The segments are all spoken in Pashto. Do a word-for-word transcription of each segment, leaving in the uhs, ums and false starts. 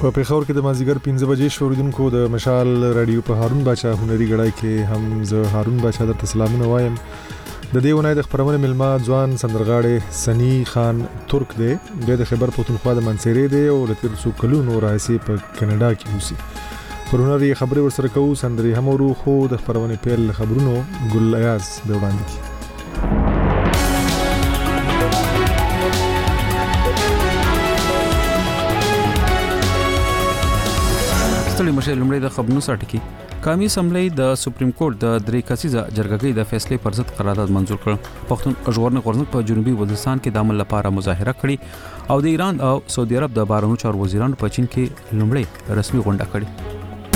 په پیښور کې د مازیګر پنځه بجې شوریدونکو د مشال رادیو په هارون باچا هنري غړای کې هم زه هارون باچا درته سلامونه وایم. د دې ونای د خبرونه ملما ځوان سندرغاړي سنی خان ترک دی، د خبر پښتونخوا د منصيري دی او لتر څو کلونو راځي په کاناډا کې اوسي. پرونر یې خبرې ورسره کوو سندري هم ورو خو د خبرونه پیل خبرونو ګل ایاز به وړاندې کی. ستړي مشه لمړی د خبرونو ساټ کی قومي اسمبلی د سپریم کورټ د درې کسیزه جرګګۍ د فیصلې پر ضد قرارداد منزور کړ. پښتون ژغورنې غورځنګ په جنوبي وزیرستان کې د عمل لپاره مظاهره کړې او د ایران او سعودي عرب د بهرنیو چارو وزیرانو په چین کې لمړی رسمي غونډه کړې.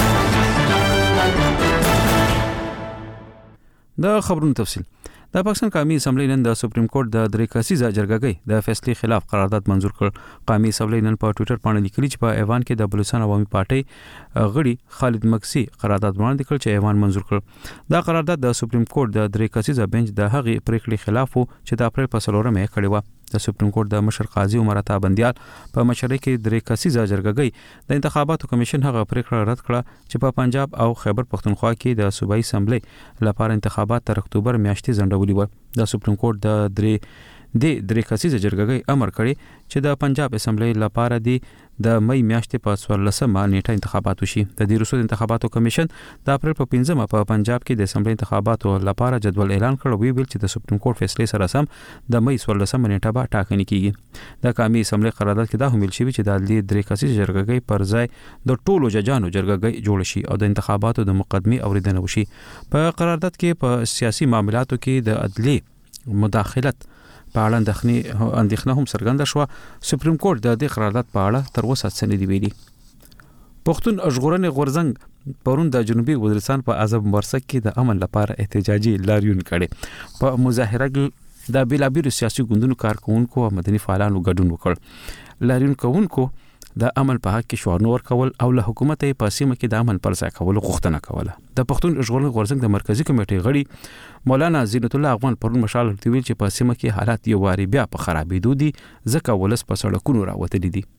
د خبرونو تفصیل. د پاکستان قومي اسمبلی نن د سپریم کورټ د درې کسیزه جرګګۍ د فیصلې خلاف قرارداد منزور کړ. قومي اسمبلی نن په ټوئیټر باندې لیکلي چې په ایوان کې د بلوچستان عوامي پارټي غړي خالد مکسی قرارداد وړاندې کړ چې ایوان منزور کړ. دا قرارداد د سپریم کورټ د درې کسیزه بنچ د هغې پریکړې خلاف و چې د اپریل په څلورمه یې کړې و. د سپریم کورټ د مشر قاضي عمر عطا بندیال په مشرۍ کې درې کسیزه جرګګۍ د انتخاباتو کمیشن هغه پریکړه رد کړه چې په پنجاب او خیبر پختونخوا کې د صوبایي اسمبلی لپاره انتخابات تر اکتوبر میاشتې ځنډولي و. د سپریم کورټ د درې د درې کسیزه جرګګۍ امر کړی چې د پنجاب اسمبلی لپاره د د مې میاشتې په څوارلسمه نیټه انتخابات وشي. د دې وروسته انتخاباتو کمیشن د اپریل په پنځمه په پنجاب کې د اسمبلی انتخاباتو لپاره جدول اعلان کړ او ویل چې د سپریم کورټ فیصلې سره سم د مې څوارلسمه نیټه به ټاکنې کیږي. د قومي اسمبلی قرارداد کې دا هم ویل شوی چې د درې کسیزه جرګګۍ پر ځای د ټولو ججانو جرګګۍ جوړ شي او د انتخاباتو د مقدمې اوریدنه وشي. په قرارداد کې په سیاسي معاملاتو کې د عدلي مداخلت په اړه اندېښنې اندېښنه هم څرګنده شوه. سپریم کورټ د دې قرارداد په اړه تر اوسه څه نه دی ویلي. پښتون ژغورنې غورځنګ پرون د جنوبي وزیرستان په عذاب مرسک کې د امن لپاره احتجاجي لاریون کړي. په مظاهره کې د بیلابیلو سیاسي ګوندونو کارکونکو او مدني فعالانو ګډون وکړ. لاریون کوونکو د عمل په حق کې شعارونه ورکول او له حکومت یې په سیمه کې د عمل پر ځای کولو غوښتنه کوله. د پښتون ژغورنې غورځنګ د مرکزی کمیټې غړي مولانا زینت الله افغان پرون مشال ورته چې په سیمه کې حالات یو واری بیا په خرابېدو دي ځکه ولس په سړکونو راوتلي دي.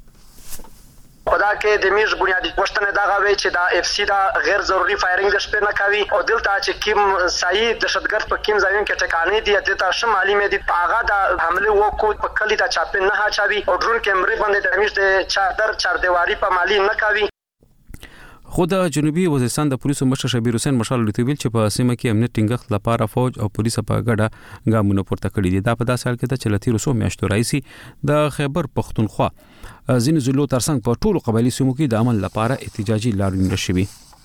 خدا کې د میز بنیادی پښتنه دا غوي چې دا اف سی دا غیر ضروري فایرینګ د شپې نه کوي او دلته چې کیم صحیح دهشتګرد په کیم ځایون کې ټکانې دي دلته شمالي مې دي هغه د حمله وکړ په کلی د چاپین نه هاچوي او ډرون کیمرې باندې د میز د چادر چار دیواری په مالی نه کوي. خو د جنوبي وزیرستان د پولیسو مشر شبیر حسین مشال لوتویل چې په سیمه کې امنیت ټینګښت لپاره فوج او پولیس په ګډه ګامونه پورته کړي دي. دا په داسې حال کې د چلتی روسو میاشتو راځي د خیبر پختونخوا ځینې ضلعو ترڅنګ په ټولو قبایلی سیمو کې د عمل لپاره احتجاجي لاریون شوي.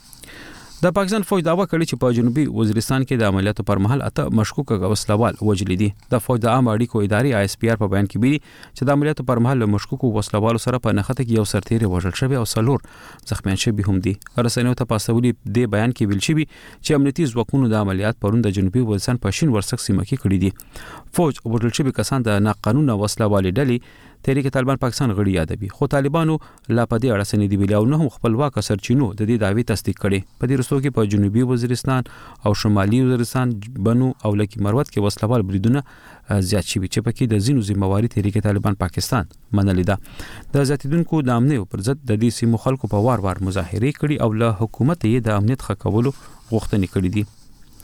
د پاکستان فوج دعوا کړې چې په جنوبي وزیرستان کې د عملیاتو پر مهال اته مشکوک وسلوال وژل دي. د فوج د عام اړیکو ادارې آی اس پی آر په بیان کې ویلي چې د عملیاتو پر مهال مشکوک وسلوالو سره په نښته کې یو سرتیری وژل شوی او څلور زخمیان شوي هم دي. رسنیو ته په سولي د بیان کې ویل شوی چې امنیتي ځواکونو د عملیات پرون د جنوبي وزیرستان په شین ورسک سیمه کې کړي دي. فوج وژل شوی کسان د ناقانونه وسلوالي ډلې تحریک طالبان پاکستان غړي یادوي خو طالبانو لا په دې اړه څه نه دی ویلي او نه هم خپلواک سرچینو د دې دعوی تصدیق کړي. په دې وروسته کې په جنوبي وزیرستان او شمالي وزیرستان بنو او لکی مروت کې وسلوال بریدونه زیات شوي چې پکې د ځینو ذمہواری تحریک طالبان پاکستان منلې ده. د زیاتیدونکو د امنیت پر ضد د دې سیمو خلکو په وار وار مظاهره کړي او له حکومت یې د امنیت ښه کولو غوښتنې کړې دي.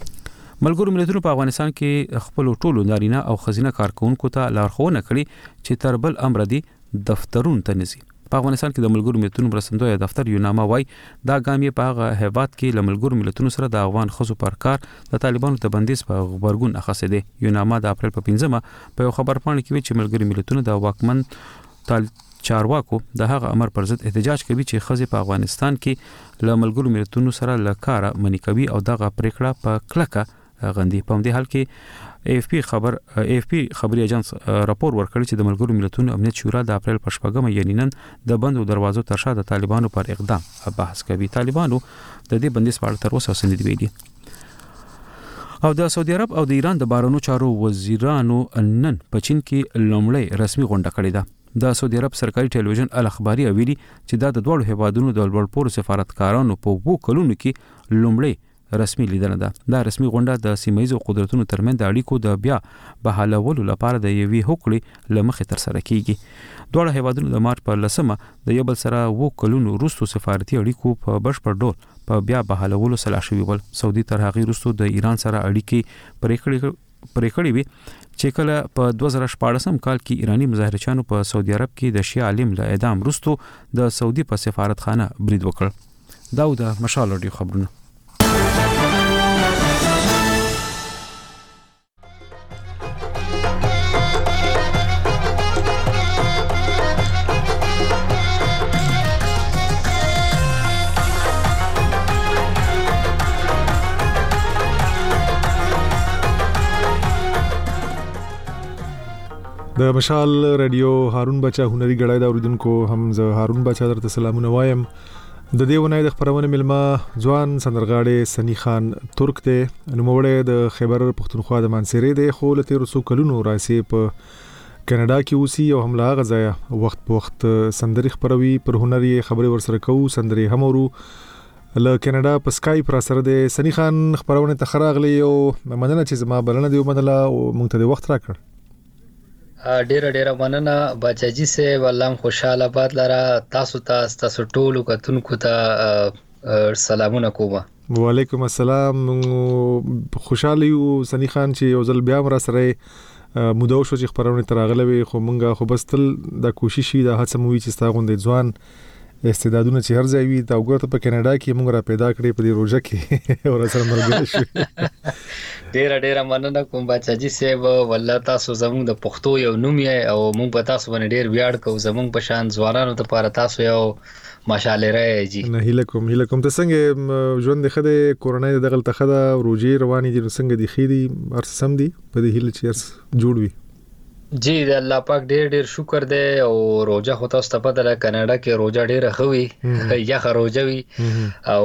ملګرو ملتونو په افغانستان کې خپل ټولو نارینه او ښځینه کارکونکو ته لارښوونه کړې چې تر بل امر دي دفترونو ته نزي. په افغانستان کې د ملګرو ملتونو مرستندوی دفتر یوناما وای دا ګام یې په هغه هیواد کې له ملګرو ملتونو سره د افغان ښځو پر کار د طالبانو د بندیز په غبرګون اخیسته دي. یوناما د اپریل په پنځمه په یو خبر پاڼه کې ویل چې ملګرو ملتونو د واکمن طال چارواکو د هغه امر پر ضد احتجاج کوي چې ښځې په افغانستان کې له ملګرو ملتونو سره له کاره منې کوي او دغه پریکړه په کلکه غندي. په دې حال کې ای اف پی خبر ای اف پی خبري ایجنس راپور ورکړی چې د ملګرو ملتونو امنیت شورا د اپریل په شپږمه یعنی نن د بندو دروازو تر شا د طالبانو پر اقدام بحث کوي. طالبانو د دې بندیز په اړه تر اوسه څه نه دی ویلي. او د سعودي عرب او د ایران د بهرنیو چارو وزیرانو نن په چین کې لومړی رسمي غونډه کړې ده. د سعودي عرب سرکاري ټلویزیون الاخباري ویلي چې دا د دوه هیوادونو د لوړپوړو سفارتکارانو په وو کلونو کې لومړی رسمي لیدنه ده. دا رسمي غونډه د سیمایي قدرتونو ترمنځ د اړیکو د بیا بحالولو لپاره د یوې هوکړې لمخې تر سره کیږي. دواړه هیوادونو د مارچ په لسمه د یو بل سره وو کلونو وروسته سفارتي اړیکو په بشپړ ډول په بیا بحالولو سلا شوي ول. سعودي تر هغه وروسته د ایران سره اړیکې پرې کړې پرې کړې وي چې کله په دوه زره شپاړسم کال کې ایرانی مظاهرچیانو په سعودي عرب کې د شیعه عالم له اعدام وروسته د سعودي په سفارتخانه برید وکړ. دا د مشال رادیو خبرونه. د مشال رادیو هارون بچا هنري غړای دا اوریدونکو هم زه هارون بچا درته سلامونه وایم. د دې ونای د خبرونه ملما ځوان سندرغاړي سنی خان ترک ته نوموړی د خیبر پختونخوا د مانسيري د خو لته رسو کلونو راسي په کینیډا کې اوسي او هم لا غزایا وخت په وخت سندري خبروي پر هنري خبري ورسره کوو سندري همورو له کینیډا په سکایپ را سره د سنی خان خبرونه تخراغلی او مننه چې زما بلنه دی ومنله او مونږ ته د وخت راکړ. ډیره ډیره مننه بچاجي سه والله خوشاله باد لره تاسو ته تاسو ټولو کتونکو ته سلامونه کوم. وعلیکم السلام. خوشاله یو سنی خان چې یو ځل بیا را سره مودو شو چې خبرونه تراغله وي خو مونږه خو بس تل د کوشش دا هڅه مو وی چې ستا غونډې ځوان استعدادونه چې هر ځای وي دا وګورته په کینیډا کې مونږ را پیدا کړې په دې روزه کې او سره مرګ شو. ډیره ډیره مننه کوم بچاجي صاحب والله تاسو زموږ د پښتو یو نوم یې او مونږ په تاسو باندې ډیر ویاړ کوو زموږ په شان ځوانانو ته لپاره تاسو یو ماشاءالله راځي. نه هیله کوم هیله کوم ته څنګه ژوند خده کورونای دغه تخده روجي رواني دي څنګه دي خېدي ارس سم دي په دې هیله چې ارس جوړ وي. جی د الله پاک ډیر ډیر شکر دی او روزه خو تاسو ته پته ده کاناډا کې روزه ډیره خوي یا روزه وي او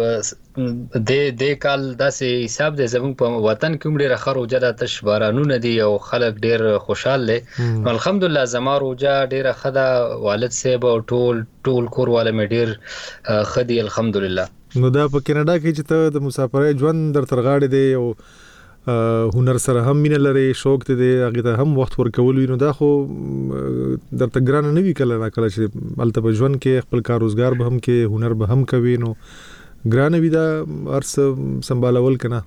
د د کال داسې حساب دی زموږ په وطن کې ډیره خروجه د تش بارانونه دي او خلک ډیر خوشاله دي. الحمدلله زما روزه ډیره خدا والد صاحب او ټول ټول کور والا مې ډیر خدي الحمدلله. نو دا په کاناډا کې چې ته د مسافرۍ ژوند در ترغاړې دی او هنر سره هم مینه لري شوق ته دی هغه ته هم وخت ورکول وینو دا خو درته ګران نه وی کله کله چې الته په ژوند کې خپل کار روزګار به هم کې هنر به هم کوي نو ګران وی دا ارس سمبالول کنه.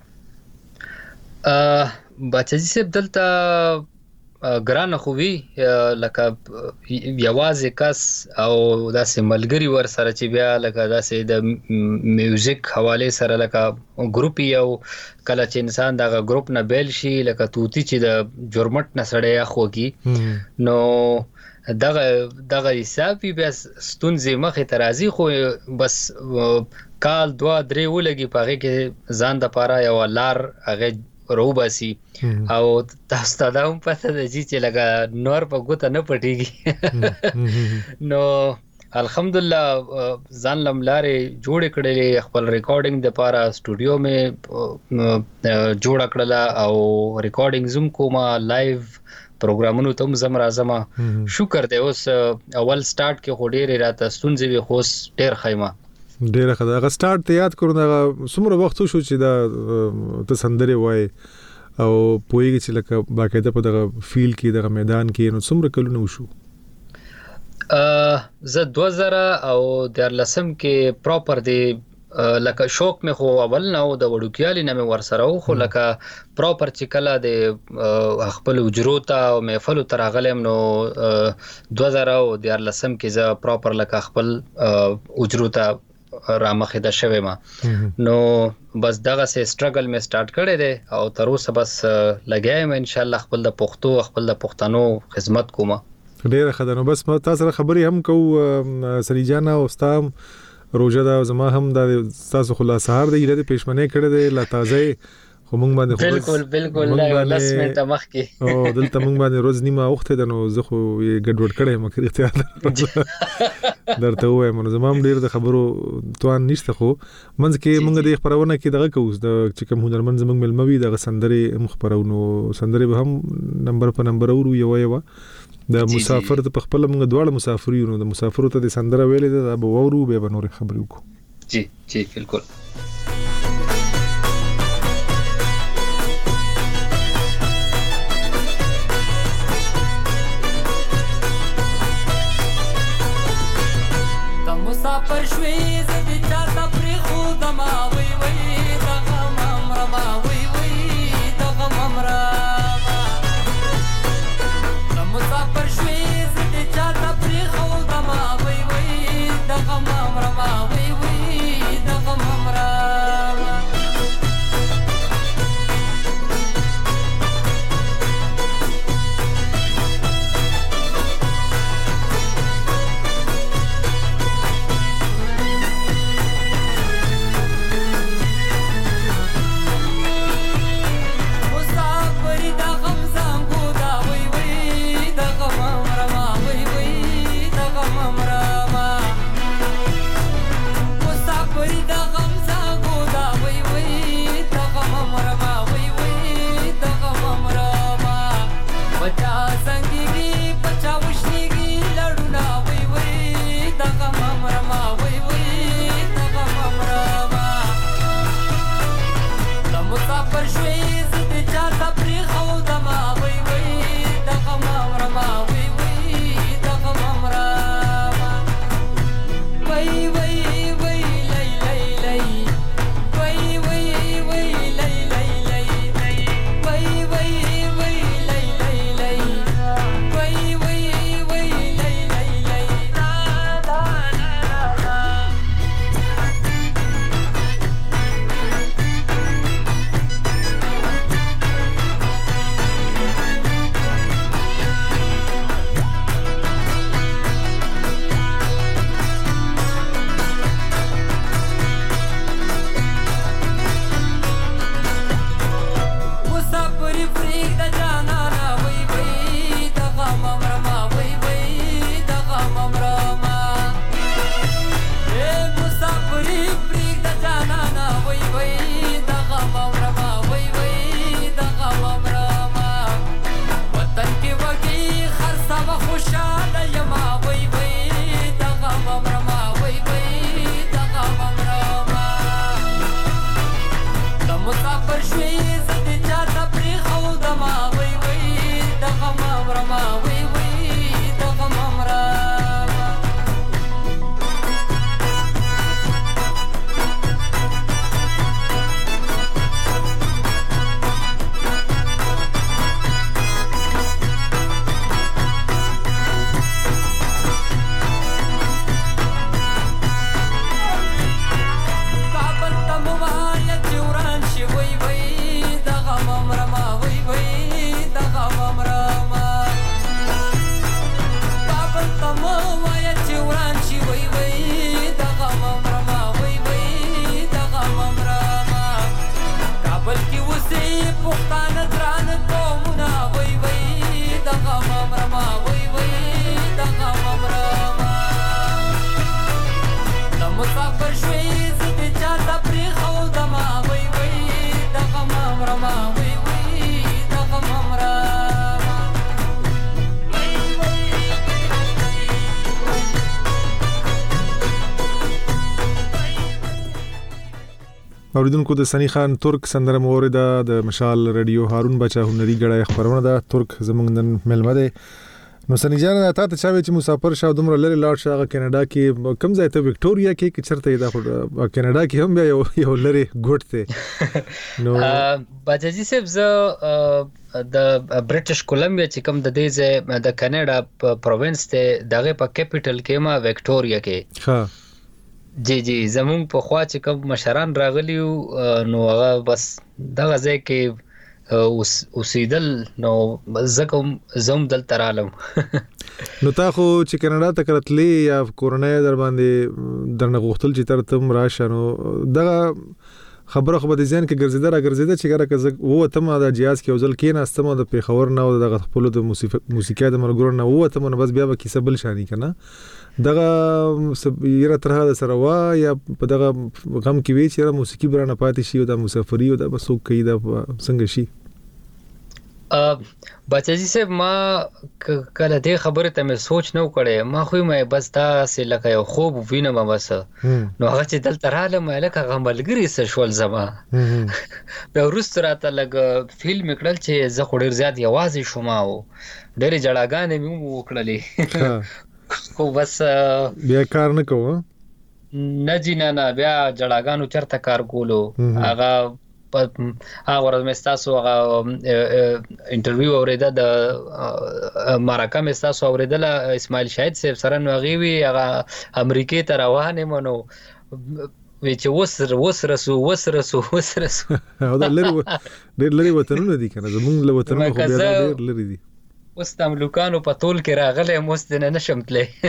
ا بچی سپ دلته ګران خو وی لکه یوازې کس او داسې ملګری ور سره چې بیا لکه داسې د میوزیک حواله سره لکه ګروپ یو کله چې انسان دغه ګروپ نه بیل شي لکه توتی چې د جرمټ نه سړی اخوږي نو دغه دغه حساب بیا ستونزې مخې ترازی خو بس کال دوا درې ولګي پاره کې ځان د پاره یو لار هغه روباسي او تاسو ته دا هم پته ده چې لګا نور په ګوته نه پټيږي نو الحمدلله ځان لملارې جوړ کړلې خپل ریکارډینګ د پاره سټوډیو مې جوړ کړل او ریکارډینګ زوم کومه لایو پروګرامونو ته زم راځم. شکر دی اوس اول سٹارټ کې هډېر راته ستونزې وي خو ډېر خیمه ډېر خدای غا سٹارټ ته یاد کړو دا څومره وخت شو چې دا ته سندري وای او پویږي چې لکه باقاعده په دغه فیل کې دغه میدان کې نو څومره کلونه وشو؟ ا زه دوه زره او د لسم کې پراپر دی لکه شوق مې خو اول نه او د وډوکیالي نه مې ورسره خو لکه پراپر چې کله د خپل وجروتا او محفل ترغلم نو دوه زره او د لسم کې زه پراپر لکه خپل وجروتا را مخه د شوه ما نو بس دغه سه سټرګل مې سٹارټ کړی دی او تر اوسه بس لګایم ان شاء الله خپل د پښتو خپل د پښتنو خدمت کوم. ډیره خدای نو بس تاسو خبري هم کو سریجانا او استام روزه دا زما هم د تاسو خلاصهار دی د پېشمنه کړی دی لا تازه خو مونږ باندې بالکل بالکل لا لس منټه مخکې او دلته مونږ باندې روز نیمه وخت ده نو زه خو ګډوډ کړم مخکې اختیار درته وایم نو زما هم ډیر د خبرو توان نشته خو منځ کې مونږ د خبرونه کې دغه کوو د چې کوم هنرمند زمونږ ملموي دغه سندري مخبرونو سندري به هم نمبر په نمبر ورو یو یو د مسافر ته خپل مونږ دواړه مسافر یو نو د مسافر ته د سندره ویلې ده به ورو به نور خبرې وکړو. جی جی بالکل. اوریدونکو د سنی خان ترک سندره مورده د مشال رادیو هارون بچا هنري غړای خبرونه ده ترک زمونږ نن ملمه ده نو سنی جان تا ته چاوي چې مسافر شاو دومره لري لاړ شاغه کینیډا کې کم ځای ته وکټوريا کې کې چرته دا کینیډا کې هم بیا یو یو لري ګوټ ته نو باجی صاحب ز د برټش کولمبیا چې کوم د دې ځای د کینیډا پروینس ته دغه په کیپټل کې ما وکټوريا کې ها جی جی زمون په خوا چې کوم مشران راغلی نو هغه بس دغه ځای کې اوس اوسیدل نو زکم زوم دل ترالم نو تا خو چې کینیډا ته کړتلی یا کورونه در باندې درنه غوښتل چې تر تم راشه نو دغه خبره خو به ځین کې ګرځیدا را ګرځیدا چې ګره که وو ته ما د جهاز کې وزل کې نه استمه د پیښور نه او دغه خپل د موسیقي د مرګور نه وو ته نو بس بیا به کیسه بل شانی کنه دغه یره ترها د سره وا یا په دغه غم کې وی چې موسیقي برانه پاتې شي او د مسافری او د بسو کې د څنګه شي ا بچی صاحب ما کله دې خبره ته مې سوچ نه وکړې ما خو مې بس دا سه لکه یو خوب وینم بس نو هغه چې دلته رااله مې لکه غملګری سه شول زما به ورسته راته لګ فیلم کړل چې زه خو ډیر زیات یوازې شوم او ډېر جړاګانې مې وکړلې خو بس بیا کار نه کوو نه جی نه نه بیا جړاګانو چرته کار کولو هغه هغه ورځ مې تاسو هغه انټرویو اوریدا د مارکا مې تاسو اوریدل اسماعیل شاهد صاحب سره نو غوي هغه امریکای ته روانه مونو وی چې وسر وسرسو وسرسو وسرسو دا لري ډېر لري وطنونه دي کنه زمونږ له وطنونو خو بیا ډېر لري دي اوس د امریکانو په تول کې راغله مستنه نشم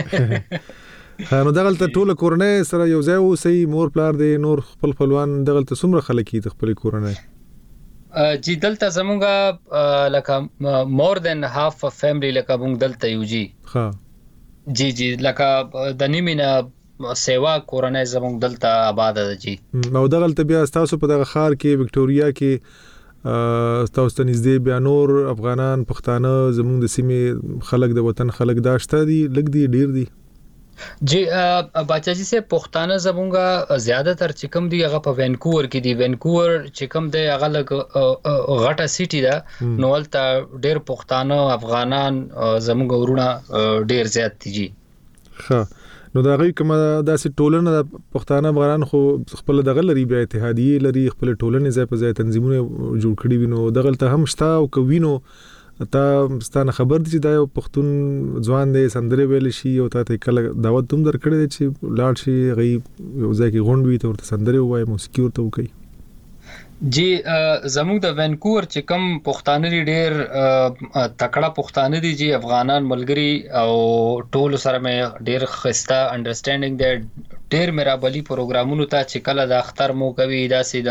تلې نو دغلته ټول کورنۍ سره یو ځای اوسئ مور پلار دی نور خپل خپلوان دغلته څومره خلک دي خپل کورنۍ جی دلته زمونږه لکه مور دین هاف فیملی لکه مونږ دلته یو جی ها جی جی لکه د نیمینه سیوا کورنۍ زمونږ دلته آباد ده جی نو دغلته بیا تاسو په دغه خار کې وکټوريا کې تاسو ته نږدې بیا نور افغانان پښتانه زموږ د سیمې خلک د وطن خلک داشته دي لګ دي ډیر دي جی باچاجي سے پښتانه زمونږه زیاده تر چې کوم دی هغه په وینکوور کې دی وینکوور چې کوم دی هغه لګ غټه سیټي ده نو ولته ډیر پښتانه افغانان زمونږ ورونه ډیر زیات دي جی ها نو دا غي کومه داسې ټولنه د پښتانه افغانان خو خپل دغه لري بیا اتحادیه لري خپل ټولنه ځای په ځای تنظیمونه جوړ کړي وینو دغلته هم شتا او کوینو تا ستانه خبر دي چې دا یو پښتون ځوان دی سندره ویل شي او ته کله دعوت تم درکړې چې لاړ شي غي یو ځای کې غونډوي ته ورته سندره وای موسیقي ورته وکي جی زموږ د وینکوور چې کوم پښتانه لري ډېر تکړه پښتانه دي جی افغانان ملګری او ټول سره مې ډېر خسته انډرستانډینګ دی ډېر میرا بلی پروګرامونو ته چې کله د اختر مو کوي داسې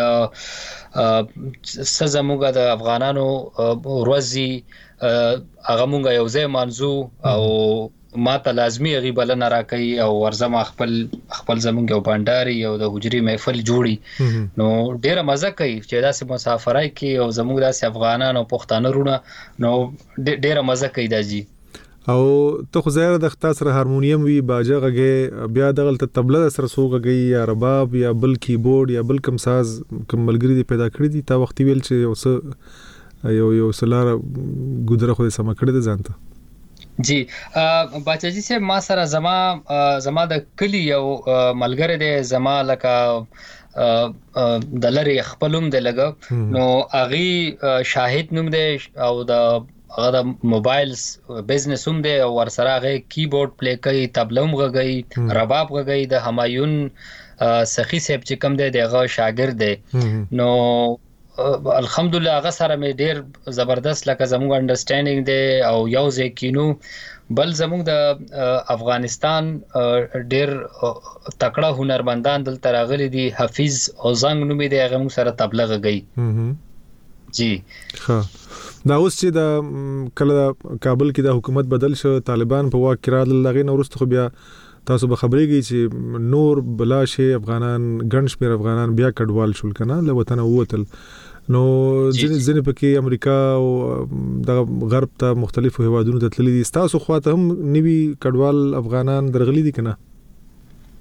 د سزموږه د افغانانو ورځي هغه مونږه یو ځای منځو او ما ته لازمي غیبل نه راکې او ورزم خپل خپل زمونږ یو بانډاري او د حجري محفل جوړي نو ډیره مزه کوي چې داسې مسافرای کې او زمونږ داسې افغانان او پښتانه رونه نو ډیره مزه کوي دا جی او ته خو زیره د اختصار هارمونیم وی باجه غږی بیا دغلت تبله سره سوغږی یا رباب یا بل کیبورډ یا بل کوم ساز کوم ملګری دی پیدا کړی دي تا وخت ویل چې اوس یو یو سلار ګودره خو سم کړی د ځانته جی باچاجي سے ما سره زما زما د کلی یو ملګری دی زما لکه د لری خپلوم دی لګ نو اغي شاهد نوم دی او د هغه د موبایلز بزنس هم دی او ور سره هغه کیبورډ پلی کوي تبلم غږی رباب غږی د همایون سخی صاحب چې کوم دی دغه شاګرد دی نو الحمدلله هغه سره مې ډیر زبردست لکه زموږ انډرستانډینګ دی او یو ځکینو بل زموږ د افغانستان ډیر تکړه هنرمندان دلته راغلي دي حفیظ اوزنګ نومې دی هغه موږ سره تبله غږی جی ها دا اوس چې د کله کابل کې د حکومت بدل شو طالبان په واک کې راغلل لغې نو ورسته خو بیا تاسو به خبرېږي چې نور بلا شي افغانان ګڼ شمېر افغانان بیا کډوال شول کنه له وطن ووتل نو ځینې ځینې پکې امریکا او د غرب ته مختلفو هیوادونو ته تللي دي تاسو خواته هم نوي کډوال افغانان درغلي دي کنه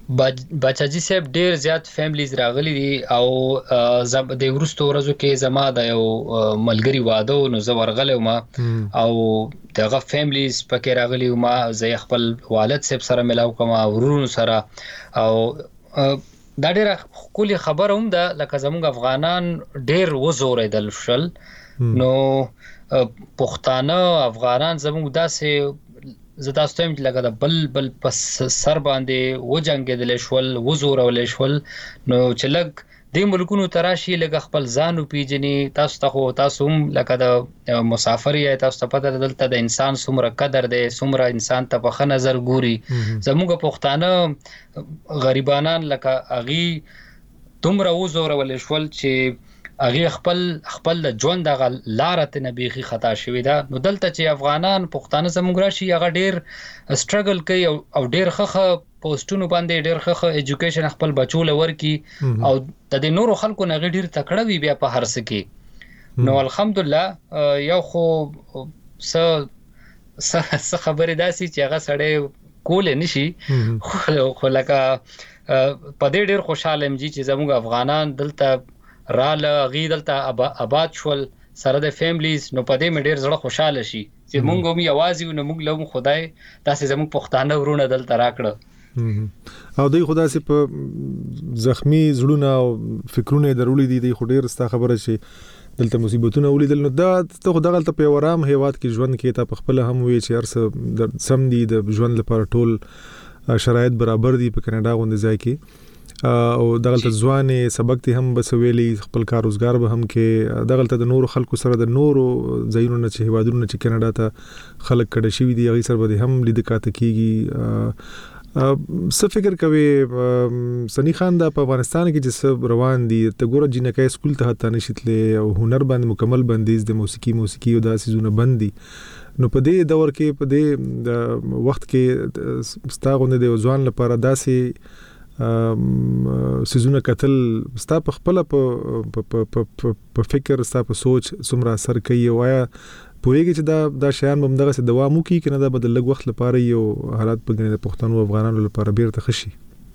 بچاجي صاحب ډیر زیات فیملیز راغلي دي او زب د ورستو ورځو کې زما د یو ملګری واده نو زه ورغلی ما او دغه فیملیز پکې راغلي ما زه خپل والد صاحب سره ملاو کوم او ورونو سره او دا ډیره خولي خبره هم ده لکه زموږ افغانان ډیر وزوریدل شل نو پښتانه افغانان زموږ داسې زه تاسو ته هم لکه د بل بل پس سر باندې و جنګېدل شول وزورول شول نو چې لګ د ملکونو تراشي لګ خپل ځان پیژني تاسو ته تاسو هم لکه د مسافر یا تاسو ته پته دلته د انسان څومره قدر دی څومره انسان ته په ښه نظر ګوري زموږ پښتانه غریبانان لکه اغي دومره وزورول شول چې اغه خپل خپل ژوند د لارته نبيخي خطا شوی دا نو دلته چې افغانان پښتانه زموږ راشي هغه ډیر سټرګل کوي او ډیر خخه پوسټونو باندې ډیر خخه ایجوکیشن خپل بچول ورکی او د دې نورو خلکو نه ډیر تکړه وی بیا په هرڅ کې نو الحمدلله یو خو س س خبره داسي چې هغه سړی کول نشي خو لکه په دې ډیر خوشاله ام چې زموږ افغانان دلته راله غي دلته آباد شول سره د فیملیز نو په دې مې ډیر زړه خوشاله شي چې مونږ هم یوازې نو مونږ له خدای داسې زموږ پښتانه ورونه دلته راکړه او دوی خدای سي په زخمی زړونه او فکرونه درولې دي د خډیر ستا خبره شي دلته مصیبتونه ولیدل نو دا ته خدای غلطه په ورام هیواد کې ژوند کې ته په خپل هم وی چې ارس سم دي د ژوند لپاره ټول شرایط برابر دي په کینیډا غونډه ځای کې او دغلت ځواني سبق ته هم بسویلی خپل کار روزګار به هم کې دغلت د نور خلکو سره د نور زینو نه چې هوادونو چې کینیډا ته خلک کډه شي دي غي سره به هم لید کاته کیږي څه فکر کوي سنی خان د افغانستان کې چې روان دي ته ګوره جنکای سکول ته ته نشیتلې او هنر باندې مکمل بندیز د موسیقي موسیقي او داسې زونه بندي نو په دې دور کې په دې وخت کې ستاغونه د ځوان لپاره داسې سيزونه قتل ستا په خپل په په فکر ستا په سوچ څومره اثر کوي وایا پوهیږي چې دا دا شیان هم دغه دوام وکړي کنه دا بدل لږ وخت لپاره یو حالات په ګنې د پښتنو افغانانو لپاره بیرته خشي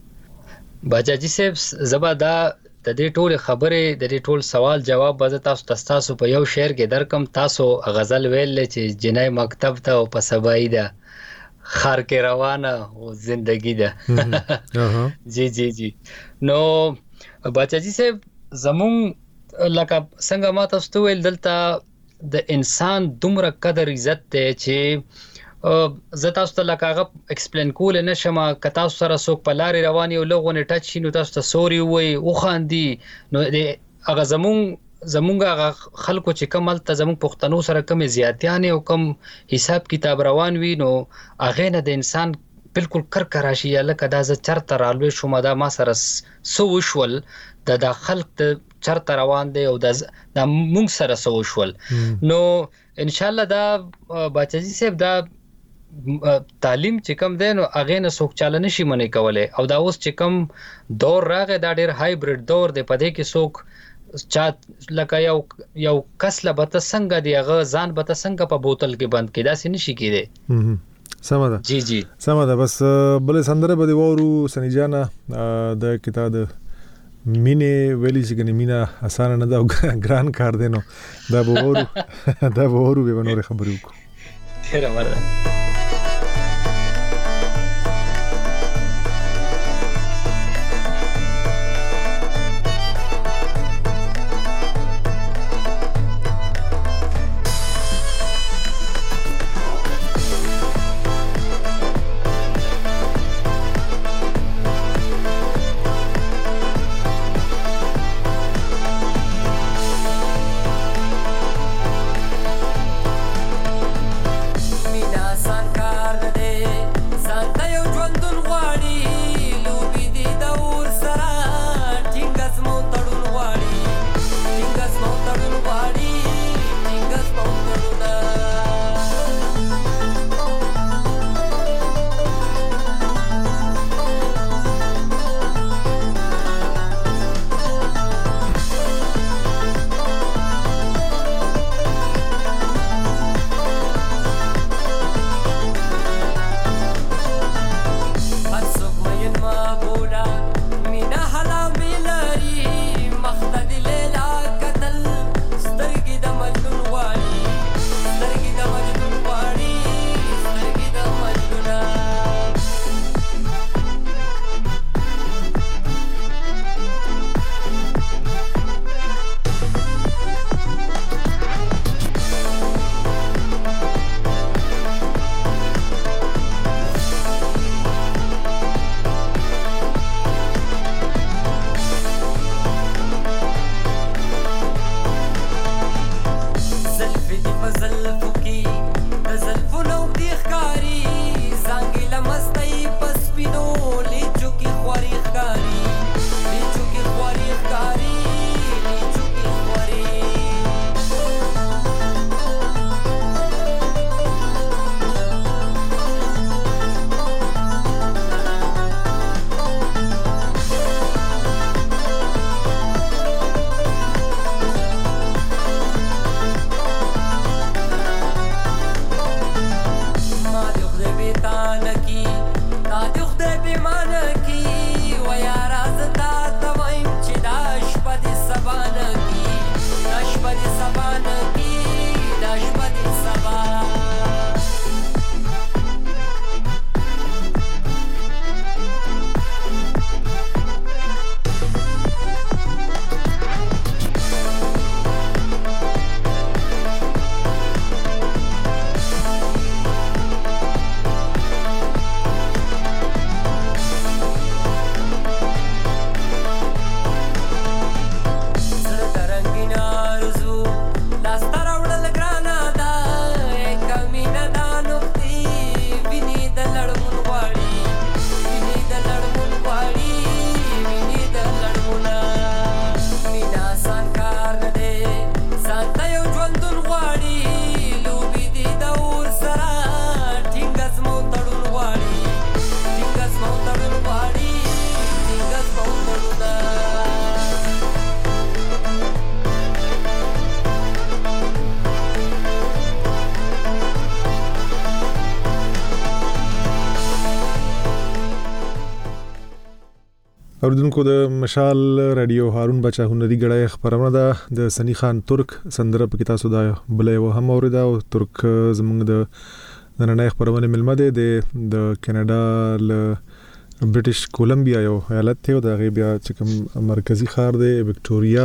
باجاجي صاحب زبا دا د دې ټول خبره د دې ټول سوال جواب به تاسو تاسو په یو شعر کې درکم تاسو غزل ویل چې جنای مکتب ته او په سبای ده خار کې روانه او زندگی ده جی جی جی نو باچاجي صاحب زمون لکه څنګه ما تاسو ویل دلته د انسان دومره قدر عزت ته چې زه تاسو ته لکه هغه ایکسپلین کول نه شم ک تاسو سره څوک په لارې رواني او لغونه ټچ شي نو تاسو ته سوري وای او خاندي نو هغه زمون زمونږه خلکو چې کمل ته زمونږ پښتنو سره کم زیاتیانه او کم حساب کتاب روان وي نو اغه نه د انسان بالکل کر کراشي لکه دا ز چرته رالوي شوم دا ما سره سو وشول د د خلک ته چرته روان دی او د مونږ سره سو وشول نو ان شاء الله دا باچاجي صاحب دا تعلیم چې کم دی نو اغه نه څوک چاله نشي منې کوله او دا اوس چې کم دور راغی دا ډیر هایبرید دور دی په دې کې څوک چا لکه یو یو کس له بت څنګه دی هغه ځان بت څنګه په بوتل کې بند کړي دا سې نشي کېده سمه ده جی جی سمه ده بس بل سندره به وورو سنی جانا د کتاب مینه ویلی چې کنه مینه اسانه نه ده ګران کار دی نو دا به وورو دا به وورو به نور خبرې وکړو ډیره مرده Mina زلف دی فزلفو کی زلفو نو دی خکاری زانگی لمستی پس پینو لیچو کی خواری خکاری لیچو کی خواری خکاری لیچو کی خواری اوریدونکو د مشال رادیو هارون بچا هنري غړای خبرونه ده د سنی خان ترک سندره په کتاب سودا بلې و هم اوریدا او ترک زمونږ د نننۍ خبرونه ملمه ده د کینیډا ل برټش کولمبیا یو ایالت ته د غیبیا چې کوم مرکزی ښار دی وکټوريا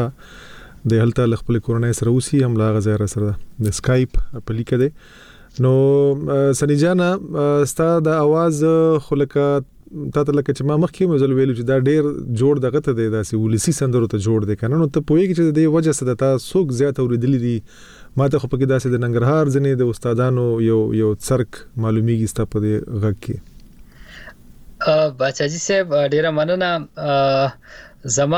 د هلته ل خپل کورنۍ سره اوسي هم لا غزا سره د سکایپ په لیکه ده نو سنی جانا ستا د आवाज خلکات تاسو لکه چې ما مخکې مزل ویلو چې دا ډیر جوړ دغه ته دی داسې ولسی سندرو ته جوړ دی کنه نو ته پوهیږي چې د وجه څه د تاسو څوک زیات اوریدلې دي ما ته خو پکې داسې د ننګرهار ځنې د استادانو یو یو څرک معلومیږي ست په دې غږ کې ا بچاجي صاحب ډیره مننه زما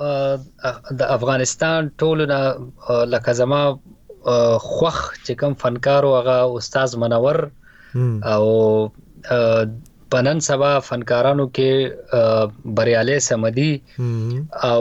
د افغانستان ټولونه لکه زما خوخ چې کوم فنکار او هغه استاد منور او پنن سبا فنکارانو کې بریاله سمدي او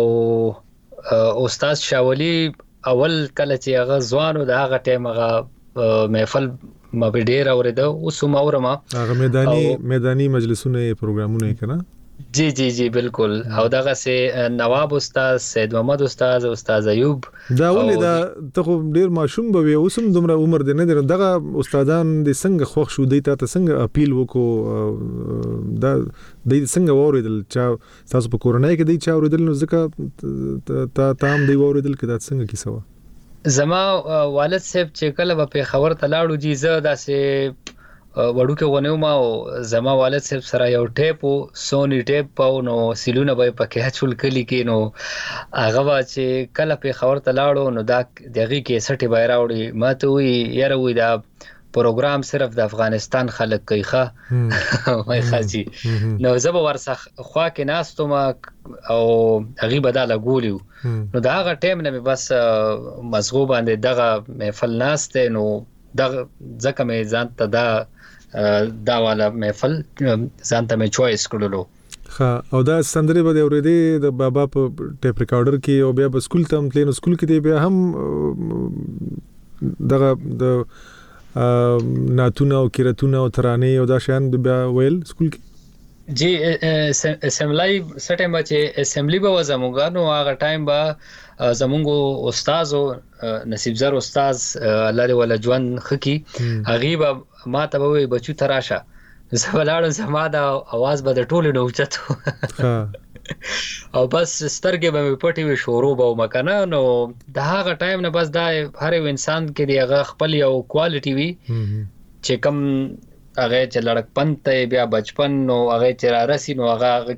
استاد شاولی اول کله چې هغه ځوانو د هغه ټیم هغه محفل مبډیر اوریدو اوس هم اورم هغه میداني میداني مجلسونه پروګرامونه کنا جی جی جی بالکل او دغه سه نواب استاد سید محمد استاد استاد ایوب دا ولې دا ته ډیر ماشوم به اوسم دومره عمر دی نه دغه استادان د څنګه خوښ شو دی ته څنګه اپیل وکړو دا د څنګه وریدل چې تاسو په کورنۍ کې دی چې وریدل نو ځکه تا تام دی وریدل کې دا څنګه کیسه زما والد صاحب چې کله په خبر ته لاړو جی زه داسې وړو کې ونیو ما او زما والد صاحب سره یو ټیپ سونی ټیپ او نو سیلونه به پکې هچول کلی کې نو هغه وا چې کله په خبر ته لاړو نو دا دغه کې سټي بای راوړي ما ته وی یاره وی دا پروګرام صرف د افغانستان خلک کوي ښه وای خاصي نو زه به ورسخ خوا کې ناستم او هغه بداله ګولیو نو دا هغه ټیم نه بس مزغو باندې دغه محفل ناشته نو دغه ځکه مې ځان ته دا دا والا محفل ځان ته مې چويس کړلو ها او دا سندري به اورېدې د بابا په ټیپ ریکارډر کې او بیا په سکول ته تلین سکول کې دی بیا هم دغه د ناتونه او کیرتونه او ترانه او دا شان بیا ویل سکول کې جی اسمبلی سټه چې اسمبلی به زموږ نو هغه ټایم به زمونږ استاد نصیب زر استاد الله دې ولا ژوند خکی هغه ما ته وې بچو تراشه زبلاړو زما د आवाज به د ټولو نو چتو او بس سترګې به پټي وي شروع به مکنه نو د هغه ټایم نه بس دا هر یو انسان کې دی هغه خپل یو کوالټي وي چې کوم هغه چې لړکپن ته بیا بچپن نو هغه چې را رسی نو هغه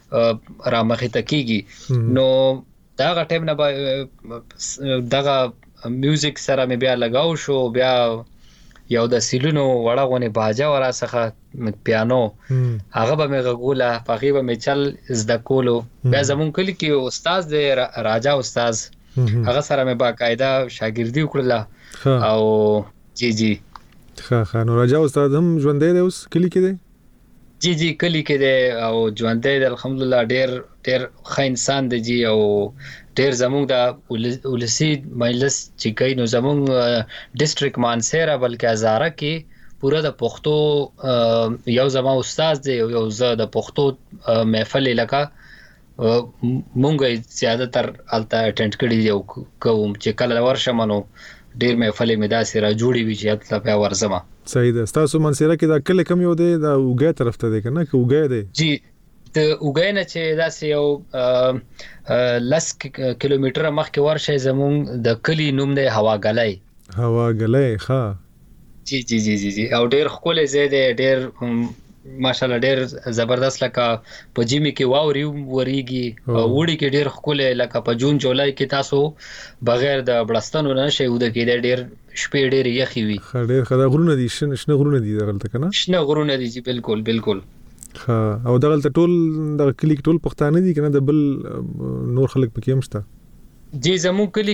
کې را مخې تکیږي نو دا هغه ټایم نه دغه میوزیک سره مې بیا لګاو شو، بیا یو د سیلونو وړه غونې باجه ورا څخه پیانو هغه به مې غوله، هغه به مې چل زده کولو. بیا زمون کلی کې استاد دی راجا استاد، هغه سره مې باقاعده شاګردي وکړه. او جی جی ښه ښه نو راجا استاد هم ژوندی دی اوس کلی کې دی؟ جی جی کلی کې دی او ژوندی دی الحمدلله، ډیر ډیر ښه انسان دی جی. او ډیر زموږ د ولسی مجلس چې کوي نو زموږ ډیسټریکټ مانسیرا بلکې هزاره کې پورا د پښتو یو زما استاد دی، یو زه د پښتو محفل لکه مونږ زیاده تر الته اټینډ کړی دی کوم چې کله ورشم نو ډیر محفل مې داسې را جوړی وي چې اتل په ورزمه. صحیح ده. تاسو منصیره کې دا کله کم یو دی دا وګای طرف ته دی کنه که وګای دی؟ جی د وګای نه چې داسې یو لس کیلومتره مخکې ورشي زمون د کلی نوم دی هواګلای. هواګلای ښه. جی جی جی جی او ډیر ښکلی ځای دی، ډیر ماشاءالله ډیر زبردست، لکه په جیمی کې واوري وریږي او وړي کې ډیر ښکلی، لکه په جون جولای کې تاسو بغیر د بلستانو نه شي ود کې ډیر شپې ډیر یخي وي. ډیر خدا غرونه دي، شنه غرونه دي دغلته کنه؟ شنه غرونه دي جی بالکل بالکل. ها او دغلته ټول د کلی ټول پښتانه دي کنه؟ د بل نور خلک پکې هم شته؟ جی زمون کلی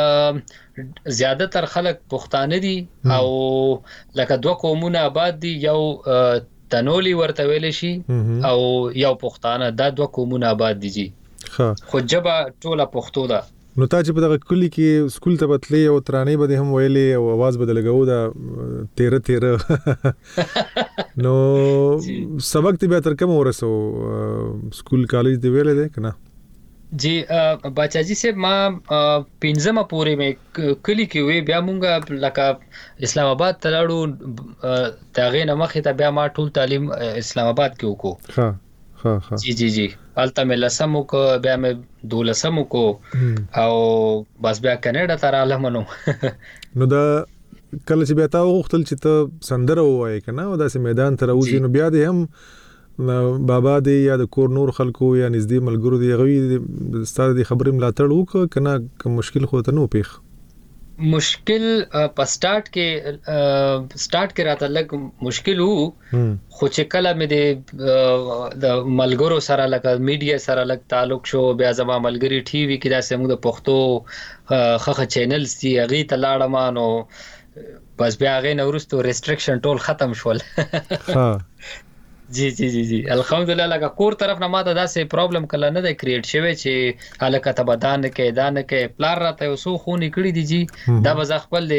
کې زیاده تر خلک پښتانه دي او لکه دوه قومونه آباد دي، یو تنولی ورته ویل شي او یو پښتانه، دا دوه قومونه آباد دي جی. ښه خو جبه ټوله پښتو ده. نو تا چې په دغه کلی کې سکول ته بتلې او ترانې به هم ویلې او आवाज به لګاو دا تیره تیره نو سبق ته به تر کوم ورسو سکول کالج دی ویلې ده کنه؟ جی بچا جی سے ما پنځمه پورې مې کلی کې وی، بیا مونږه لکه اسلام آباد تلاړو، تاغې نه مخې ته بیا ما ټول تعلیم اسلام آباد کې وکړو. ها ها ها جی جی جی الته مې لسمو کو، بیا مې دولسمو کو او بس بیا کینیډا ته رالم. نو نو دا کله چې بیا تا وغوښتل چې ته سندره ووایې کنه او داسې میدان ته راوځې نو بیا دې هم بابا دی یا د کور نور خلکو یا نږدې ملګرو دی غوي ستاره دی خبرې ملاتړ وکړه کنه؟ کوم مشکل خو ته نو پیښ؟ مشکل په سٹارټ کې سٹارټ کې راته لګ مشکل وو، خو چې کله مې د ملګرو سره لکه میډیا سره لګ تعلق شو، بیا زما ملګری ټي وي کې داسې موږ د پښتو خخه چینلز دي هغه ته لاړم، نو بس بیا هغه نو ورستو ریستریکشن ټول ختم شول. ها جی جی جی جی الحمدلله. لکه کور طرف نه ماته داسې پرابلم کله نه دی کریټ شوی چې الکه تبدان کې دان کې پلار راته وسو خونی کړی دی جی. دا به خپل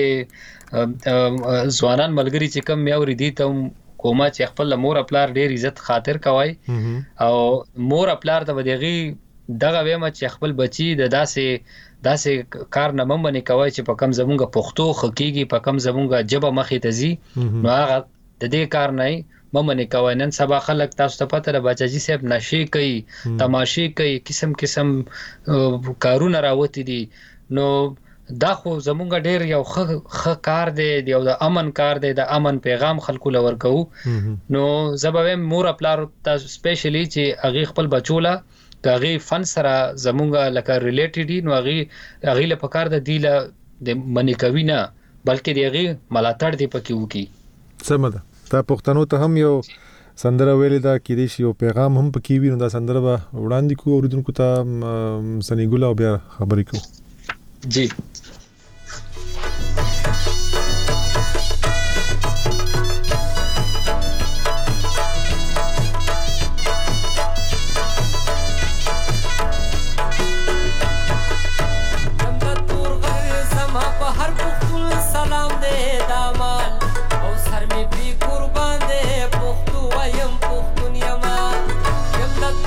ځوانان ملګری چې کم میاوري دي ته کومه چې خپل مور پلار ډیر عزت خاطر کوي او مور پلار ته بدیغي دغه وېم چې خپل بچي د داسې داسې کار نه ممنه کوي چې په کم زمونږ پښتو خکېږي، په کم زمونږ جبه مخې ته زی، نو هغه د دې کار نه ممنه کوي. نن سبا خلک تاسو ته پته ده بچاجي صاحب نشي کوي، تماشې کوي، قسم قسم کارونه راوتی دي. نو دا خو زمونږ ډیر یو ښه کار دی، یو د امن کار دی، د امن پیغام خلکو لور کوو. نو زبویم مور خپل تاسو سپیشلی چې هغه خپل بچولا کاغي فن سره زمونږ لکه ریلیټډ دي، نو هغه هغه له پکار د دیله د منی کوي نه بلکې دیغه ملاتړ دی پکې وکي. سمه تا پښتنو ته هم یو سندره ویلې دا کې دې شی او پیغام هم پکې وي، نو دا سندره به وړاندې کو اوریدونکو ته سنیګولا او بیا خبرې کو. جی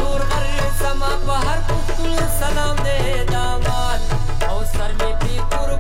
سلام دے داماد او سر میں بھی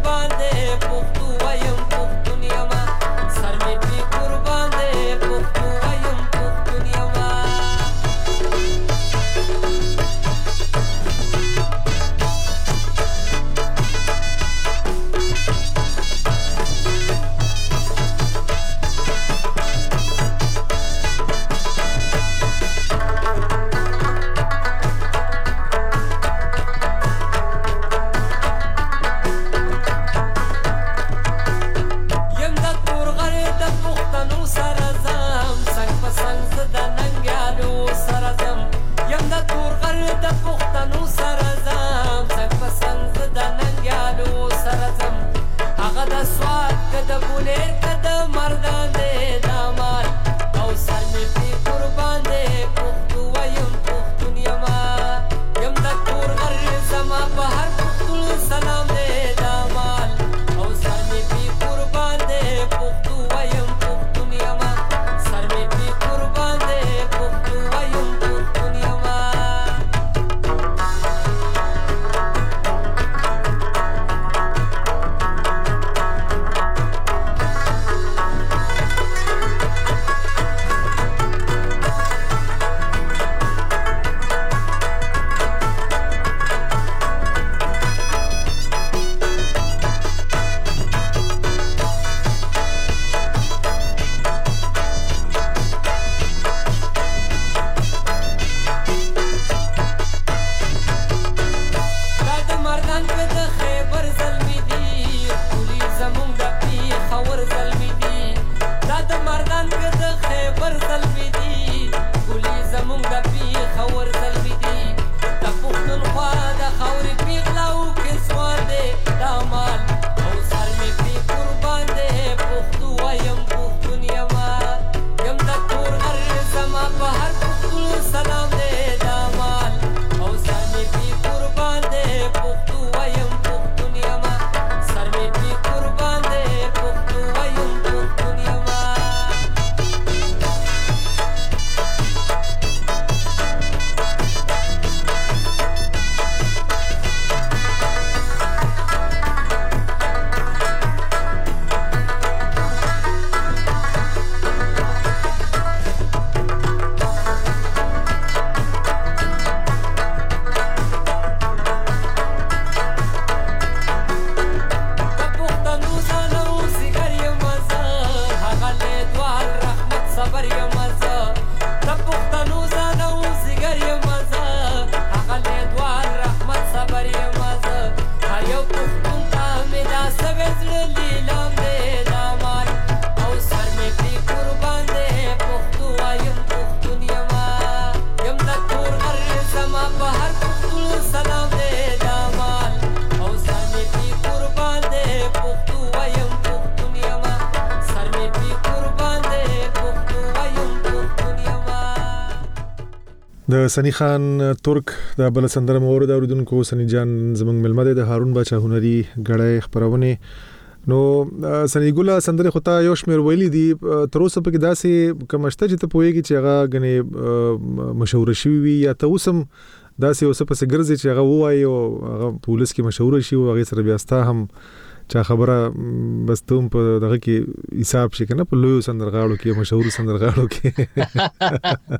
د سنی خان ترک د بل سندره مور د اوریدونکو سنی جان زمنګ ملمده د هارون باچا هنري غړای خبرونه نو سنی ګولا سندره خطا یو شمیر ویلي دي تر اوسه په کې داسې کومشته چې ته پوهیږي چې هغه غني مشهور شي وي یا ته اوسم داسې اوسه په سګرځي چې هغه وایي او هغه پولیس کې مشهور شي او هغه سره بیا ستا هم چا خبره بس ته په دغه کې حساب شي کنه په لوی سندرغاړو کې مشهور سندرغاړو کې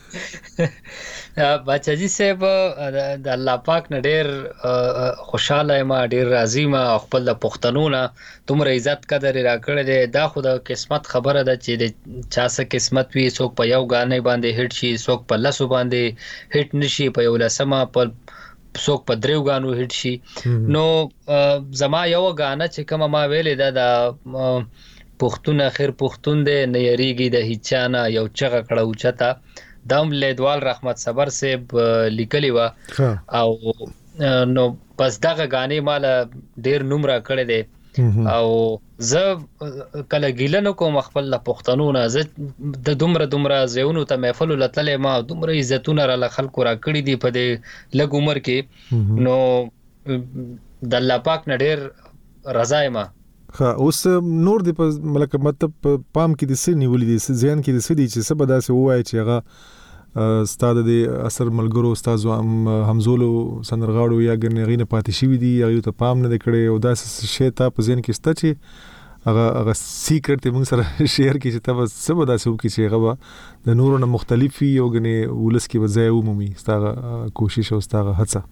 بچا جی صاحب د الله پاک نه ډیر خوشاله ما ډیر راضی ما خپل د پښتنو نه تمره عزت قدر راکړل دي دا خو د قسمت خبره ده چې چا څه قسمت وي څوک په یو غانې باندې هټ شي څوک په لاسو باندې هټ نشي په یو لسمه په څوک په دریو غانو هټ شي نو زما یو غانه چې کوم ما ویلې ده د پښتون اخر پښتون دې نه یریږي د هیچانه یو چغه کړه اوچتا دام لیدوال رحمت صبر صاحب لیکلی و او نو پس دغه غانې مال ډیر نمره کړی دی او زه کله ګیلنو کوم خپل پښتنو نه زه د دومره دومره زيونو ته محفل لتلې ما دومره عزتونه را خلکو را کړی دي په دې لګ عمر کې نو د الله پاک نه ډیر رضا ما خا اوس نور د ملک مطلب پام کې د سې نیولې دي ځان کې د سې دي چې سبا داسې وای چې هغه استاد د اثر ملګرو استاد حمزولو سندرغاړو یا ګنغینه پاتې شي دي هغه ته پام نه کړي او داسې شی ته په ځین کې ست چې هغه هغه سیکرټ موږ سره شیر کې چې تاسو سبا داسې وکړي چې هغه د نورو نه مختلفي او غني ولس کې وځي عمومي ستاره کوشش او ستاره هڅه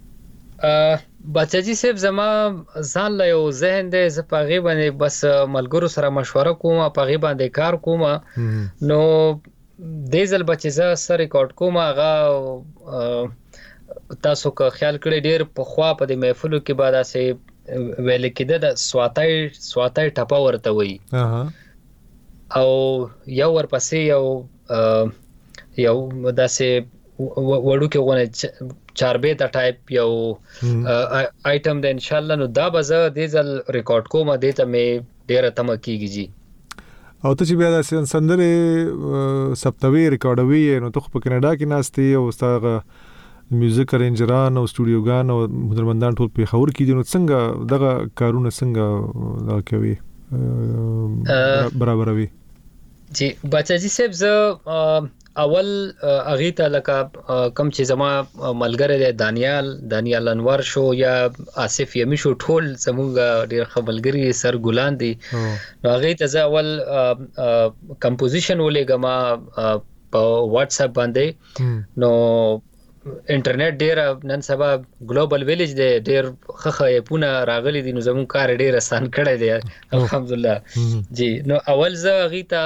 بچا جی صاحب زما ځان له یو ذهن دې ز پاغي باندې بس ملګرو سره مشوره کوم پاغي باندې کار کوم نو دیزل بچی ز سره ریکارډ کوم هغه تاسو که خیال کړی ډیر په خوا په د محفلو کې بعد اسه ویل کېده د سواتای سواتای ټپا ورته وي او یو ورپسې یو یو داسې وړو کې ونه چاربه د ټایپ یو آیټم د ان شاء الله نو دا بزه د ځل ریکارډ کوم د ته مې ډیره تم کیږي جی او ته چې بیا د سندره سپتوي ریکارډوي نو ته په کینیډا کې ناشتي او ستاسو میوزیک ارنجران او سټوډیوګان او هنرمندان ټول په خبر کې دي نو څنګه دغه کارونه څنګه دا کوي برابروي جی بچا جی صاحب ز اول اغیته لکه کم چې زما ملګری دانیال دانیال انور شو یا آصف یمی شو ټول زموږ ډیر خبرګری سر ګلان دي نو اغیته ز اول کمپوزیشن ولېګما په واتس اپ باندې نو انټرنیټ ډیر نن سبا ګلوبل ویلیج دی ډیر خخه پونه راغلي دي نو زمون کار ډیر آسان کړی دی الحمدلله جی نو اول زه غیتا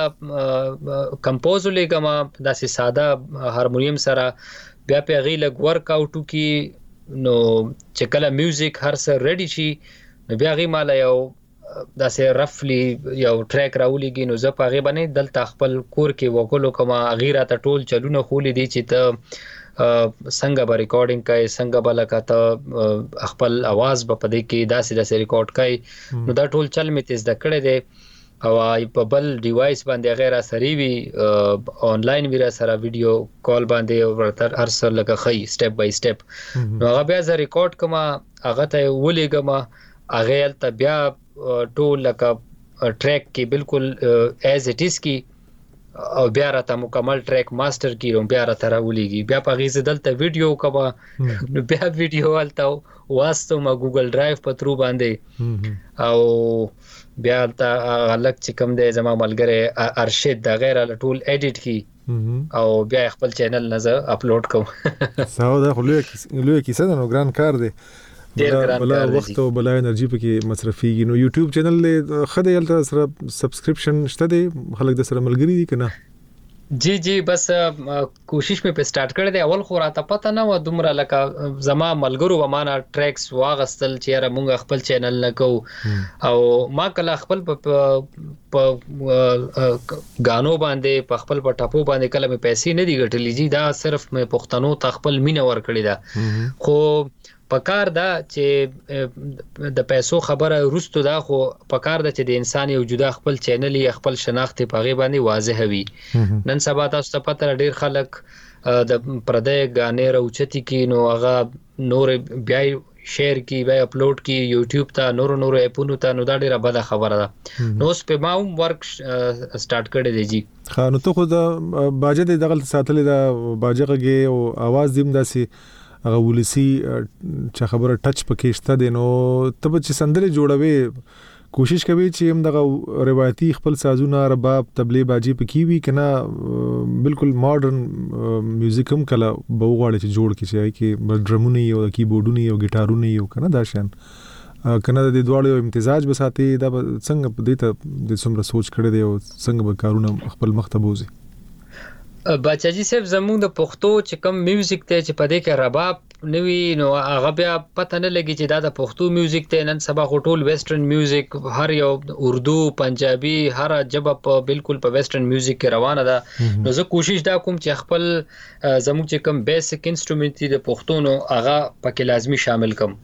کمپوز لګما داسې ساده هارمونیم سره بیا په غی لګ ورک اوټو کی نو چې کله میوزیک هر څه ریډی شي نو بیا غی مال یو داسې رفلی یو ټریک راولېږي نو زه په غی باندې دلته خپل کور کې وکولو کما غیره ته ټول چلونه خولې دي چې ته څنګه به ریکارډینګ کوي څنګه به لکه خپل आवाज به پدې کې داسې داسې ریکارډ کوي نو دا ټول چل می تیز د کړه دی او په بل ډیوایس باندې غیر اثري وی آنلاین وی را سره ویډیو کال باندې ورتر هر څه لکه خي سټپ بای سټپ نو هغه بیا ز ریکارډ کما هغه ته ولېګما هغه ته بیا ټول لکه ټریک کې بالکل ایز اټ از کی او بیا راته مکمل ټریک ماستر کی او بیا راته راولېږي بیا په غیزه دلته ویډیو کبا نو بیا ویډیو ولته واسطو ما ګوګل ډرایو په ترو باندې او بیا ته الګ چې کوم دی زما ملګری ارشد د غیر ټول ایډیټ کی او بیا خپل چینل نظر اپلوډ کوم ساو دا خو لوی کیسه نو ګران کار دی بلا وخت او بلا انرژي پکې مصرفيږي نو یوټیوب چینل له خدای ال سره سبسکرپشن شته دی خلک د سره ملګری دي کنه جی جی بس کوشش مې په سٹارټ کړی دی اول خو راته پته نه و دومره لکه زما ملګرو و معنا ټریکس واغستل چې را مونږ خپل چینل نه کو او ما کله خپل په غانو باندې په خپل په ټاپو باندې کله مې پیسې نه دی ګټلې جی دا صرف مې پښتنو ته خپل مینه ور کړی دا خو پکار دا چې د پیسو خبره روستو دا خو پکار دا چې د انسان یو جدا خپل چینل یا خپل شناخت په غي باندې واضح وي نن سبا تاسو ته پته ډیر خلک د پردې غانې راوچتي کی نو هغه نور بیا شیر کی بیا اپلوډ کی یوټیوب ته نور نور اپونو ته نو دا ډیره بده خبره ده نو اوس په ما هم ورک سٹارټ کړی دی جی خا نو ته خو د باجه د دغه ساتلې د باجهږي او आवाज دیم داسي هغه ولسی چې خبره ټچ پکې شته دی نو ته چې سندره جوړوي کوشش کوي چې هم دغه روایتي خپل سازونه رباب تبلې باجی پکې وي کنه بالکل ماډرن میوزیک هم کله بوغاړي چې جوړ کی شي کې ډرمونه او کیبورډونه او ګیټارونه یو کنه دا شان کنه د دوړو امتزاج بساتي دا څنګه په دې ته د څومره سوچ کړی دی او څنګه به کارونه خپل مختبوزي بچاجي صاحب زموږ د پښتو چې کم میوزیک ته چې پدې کې رباب نوی نو هغه بیا پته نه لګي چې دا د پښتو میوزیک ته نن سبا ټول ویسټرن میوزیک هر یو اردو پنجابي هر جبه په بالکل په ویسټرن میوزیک کې روانه ده نو زه کوشش دا کوم چې خپل زموږ چې کم بیسیک انسټرومنت دی د پښتو نو هغه پکې لازمی شامل کم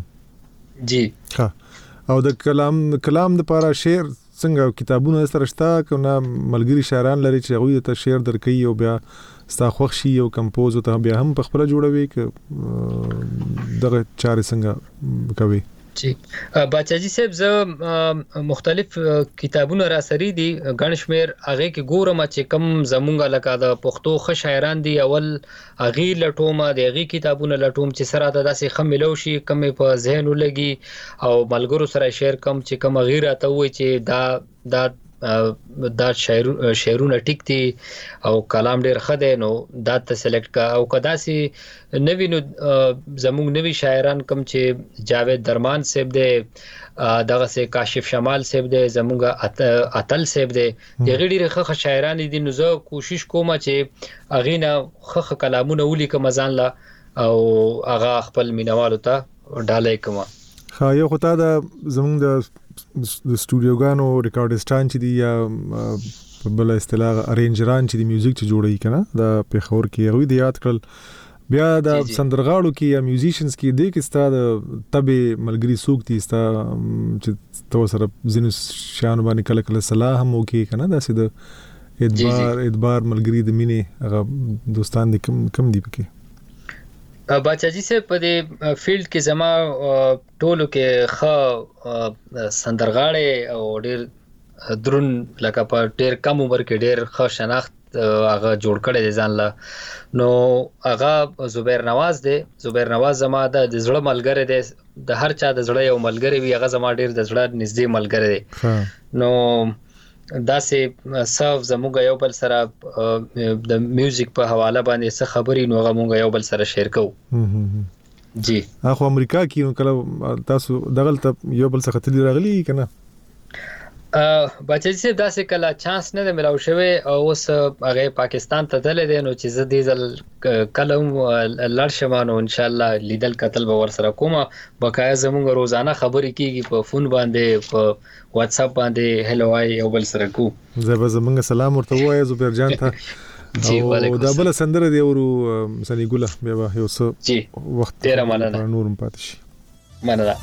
جی ها او د کلام کلام د لپاره شعر څنګه کتابونه سره شته کنه ملګری شاعران لري چې هغه ته شعر درکې او بیا ستا خوښي او کمپوز ته بیا هم په خپل جوړوي ک دغه چارې څنګه کوي جی بچاجي صاحب زه مختلف کتابونه را سری دي غنشمیر هغه کې ګورم چې کم زمونږه لکه د پښتو خ شاعران دي اول اغي لټومه د اغي کتابونه لټوم چې سره د داسې خملو شي کم په ذهن ولګي او ملګرو سره شیر کم چې کم غیره ته وي چې دا دا دا شعر شعرونه ټیک دي او کلام ډیر خده نو دا ته سلیکټ کا او کدا سي نوی نو زموږ نوی شاعران کم چې جاوید درمان صاحب دي دغه سي کاشف شمال صاحب دي زموږ اتل صاحب دي دغه ډیر ښه شاعران دي نو زه کوشش کوم چې اغینا ښه کلامونه ولیکم ځان لا او هغه خپل مینوالو ته ډالې کوم خا یو خطا د زموږ د د سټوډیوګانو ریکارډستان چې دی یا بل اصطلاح ارینجران چې دی میوزیک چې جوړي کنه د پیښور کې غوي د یاد کړل بیا د سندرغاړو کې یا میوزیشنز کې د کې ستاد تبه ملګری سوق دي ستا چې تو سره زینو شان باندې کله کله صلاح هم وکي کنه دا سید ادبار ادبار ملګری د مینه هغه دوستان دي کم کم دی پکې بچاجي سے په دې فیلډ کې زما ټولو کې ښه سندرغاړي او ډېر درون لکه په ډېر کم عمر کې ډېر ښه شناخت هغه جوړ کړی دی ځان لا نو هغه زبیر نواز دی زبیر نواز زما د زړه ملګری دی د هر چا د زړه یو ملګری وي هغه زما ډېر د زړه نږدې ملګری دی نو دا سه صاف زموږ یو بل سره د میوزیک په حواله باندې څه خبرې نو غوږ یو بل سره شیر کوو جی اخو امریکا کې کله تاسو دغلت یو بل څه خطلی راغلی کنه بچی دا سه کله چانس نه ملاو شوی او اوس هغه پاکستان ته تللی دی نو چې زه دې ځل کلم لړ شمانو ان شاء الله لیدل قتل به ور سره کومه بقایا زموږ روزانه خبرې کیږي په فون باندې په واتس اپ باندې هلو وای یو بل سره کو زه به زموږ سلام ورته وای زبیر جان ته جی وعلیکم دا بل سندره دی ورو سنی ګله بیا یو څه جی وخت ډیر مننه نورم پاتې شي مننه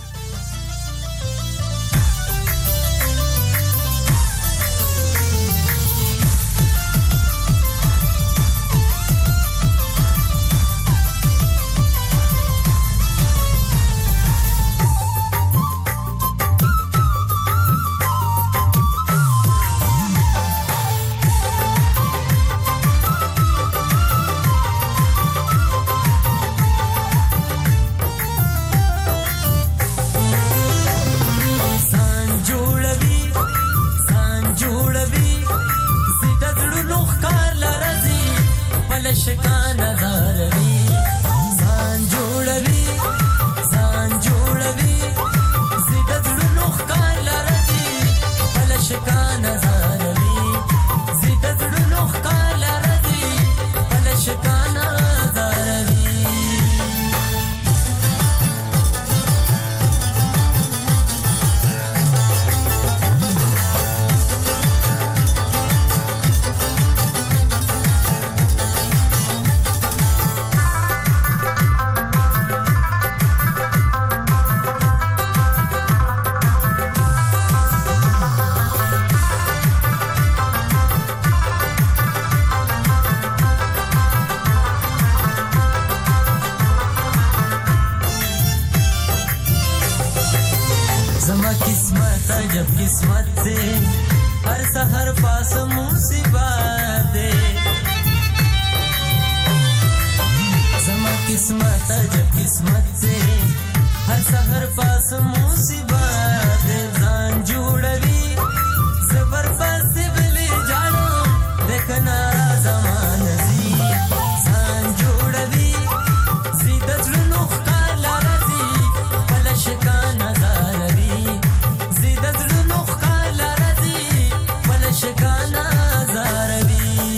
से हर सहर पास मुसीबत दे जमा किस्मत जब किस्मत से हर सहर पास मुसीबत दे जान जुड़वी सबर पास बिले जानो देखना जमान जी जान जुड़वी सीधत लुनुख काला रजी फलश का नजारवी सीधत लुनुख काला रजी फलश का नजारवी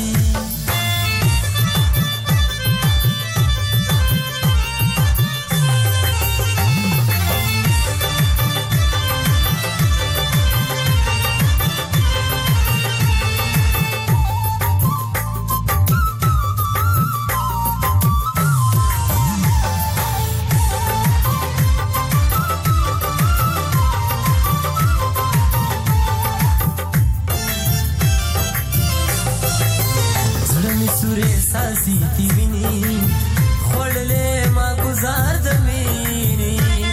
सासी की बिनी खोड़ले माँ गुजार दमीनी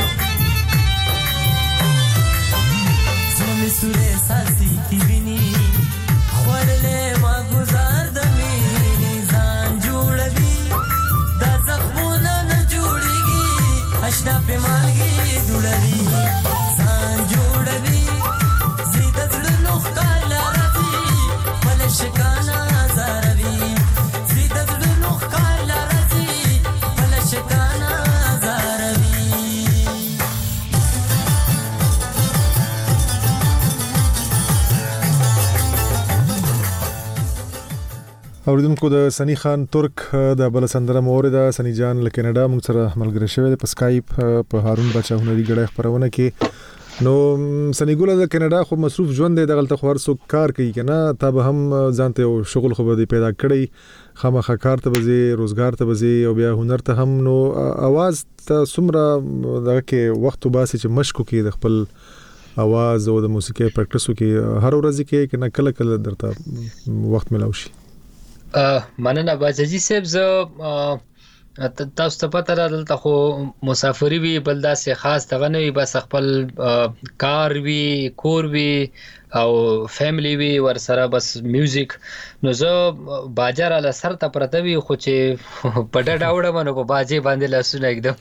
सुने सुरे सासी की बिनी खोड़ले माँ गुजार दमीनी जान जुड़गी दा जख्मोना न जुड़ेगी अशना पे मालगी दुड़गी जान जुड़गी जीदत लुनुख काला रजी फलश काना जारवी اوریدونکو د سنی خان ترک د بل سندره مورده سنی جان له کینیډا موږ سره ملګری شوی په اسکایپ په هارون بچا هنري غړي خبرونه کې نو سنی ګول د کینیډا خو مصروف ژوند دی دغلت خو هرڅو کار کوي کنه تب هم ځانته شغل خو به پیدا کړی خامخا کار ته وځي روزګار ته وځي او بیا هنر ته هم نو आवाज ته سمره دغه کې وخت وباسي چې مشکو کې د خپل आवाज او د موسیقي پریکټیسو کې هر ورځ کې کنه کله کله درته وخت ملاوي شي مننه باجی صاحب زه تاسو ته پته را دلته خو مسافری وی بل داسې خاص دغه نه وي بس خپل کار وی کور وی او فیملی وی ور سره بس میوزیک نو زه باجر له سر ته پرته وی خو چې پډه ډاوډه منو په باجی باندې لاسونه एकदम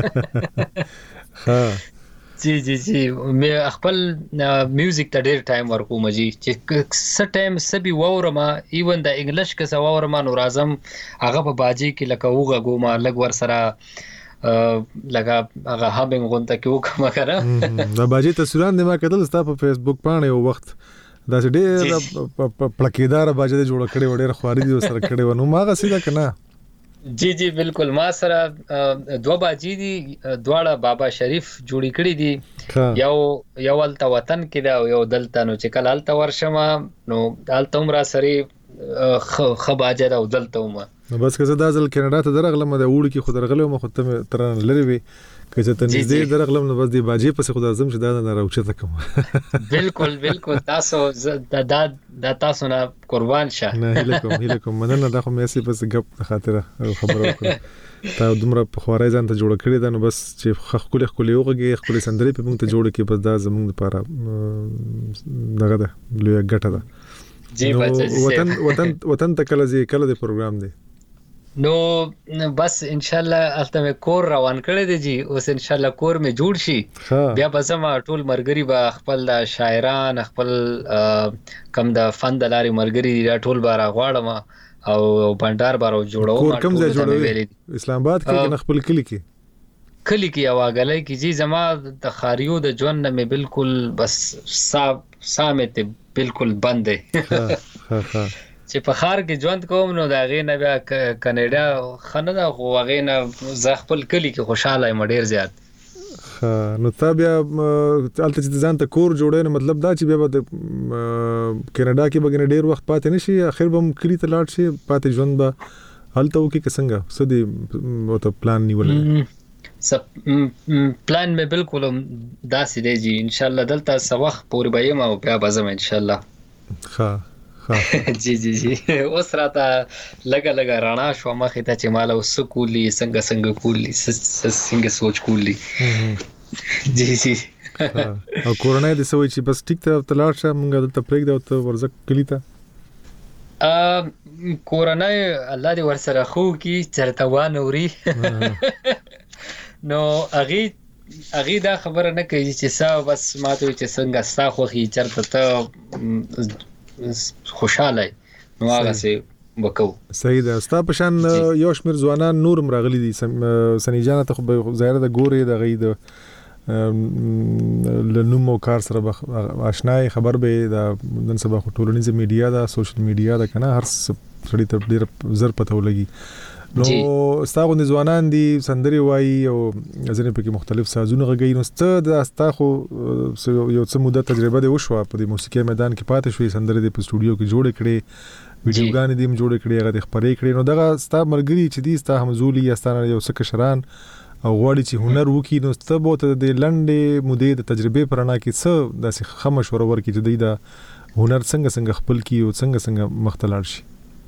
ها جی جی جی مې خپل میوزیک ته ډېر ټایم ورکوم جی چې څه ټایم سبي وورما ایون د انګلیش کې څه وورما نو راځم هغه په باجی کې لکه وګه ګوما لګ ور سره لکه هغه هابینګ غونته کې وکم کنه دا باجی تصویران د ما کتل ستا په فیسبوک باندې یو وخت دا ډېر پلکیدار باجی جوړ کړي وړي خواري دي سره کړي ونو ما غسیدا کنه جی جی بالکل ما سره دو باجی دي دواړه بابا شریف جوړی کړی دي یو یو الته وطن کې دا یو دلته نو چې کله الته ورشم نو الته عمر سره خباجه دا دلته ما نو بس که زه دا ځل کینیډا ته درغلم د وړ کې خو درغلم خو ته تر لری وي که چې ته نږدې درغلم نو بس دی باجی پس خو درځم چې دا نه راوچته کوم بالکل بالکل تاسو دا دا تاسو نه قربان شه نه هیله هیله کوم مننه دا خو مې اصلي پس غپ خاطره خبرو کوم تا دومره په خوارای ځان ته جوړ کړی دا نو بس چې خپل خپل یوغه خپل سندري په موږ ته جوړ کې بس دا زموږ لپاره دغه ده لوی ګټه ده جی بچا وطن وطن وطن ته کله زی کله د پروګرام دی نو بس ان شاء الله الته کور روان کړی دی جی اوس ان شاء الله کور می جوړ شي بیا به زما ټول مرګري با خپل د شاعران خپل کم د فن د لاري مرګري دا ټول بار غواړم او بندر بارو جوړو کور کم ځای جوړوي اسلام آباد کې خپل کلی کې کلی کې اواګلې کې جی زما د خاریو د ژوند مې بالکل بس صاحب سامت بالکل بند دی چې په خار کې ژوند کوم نو دا غې نه بیا کینیډا خنه دا خو غې نه ز خپل کلی کې خوشاله یم ډیر زیات نو تا بیا الته چې ځان ته کور جوړې نه مطلب دا چې بیا د کینیډا کې بګنه ډیر وخت پاتې نشي اخر به کلی ته لاړ شي پاتې ژوند به هلته وکي څنګه سدي وته پلان نیول سب پلان مې بالکل داسې دی جی ان شاء الله دلته سوخ پورې به یم او بیا بزم ان شاء الله ها جی جی جی اوس راته لګا لګا رانا شو مخه ته چې مال اوس کولی څنګه څنګه کولی څنګه سوچ کولی جی جی او کورونه د سوي چې بس ټیک ته تلاړ شه مونږ دلته پرېږ دا ته ورزک کلی ته ا کورونه الله دې ورسره خو کی چرته وانوري نو اغي اغي دا خبره نه کوي چې سا بس ماته چې څنګه ستا خوخي چرته ته خوشاله نو هغه سي وکاو صحیح ده. ستا په شان یو شمیر ځوانان نورم راغلي دي سنی جان ته خو ظاهر د ګوري د غي د لنومو کار سره آشنای خبر به د نن سبا ټولنیز میډیا دا سوشل میډیا دا کنه هر سړی ته ډیر زر پته ولګي نو ستاسو د ځوانان دي سندري وایي او ځنه په کې مختلف سازونه غږی نو ست د تاسو یو څه موده تجربه دی وشو په د موسیقي میدان کې پاتې شوې سندري د سټوډیو کې جوړ کړي ویډیوګان دې جوړ کړي هغه د خبرې کړي نو دغه ستا مرګري چې دي ستا همزولي یا ستانه یو څه کشران او غواړي چې هنر وکړي نو ست به ته د لنډې مودې د تجربه پرانا کې څه داسې خمش ورور کې چې دی دا هنر څنګه څنګه خپل کی او څنګه څنګه مختلف شي.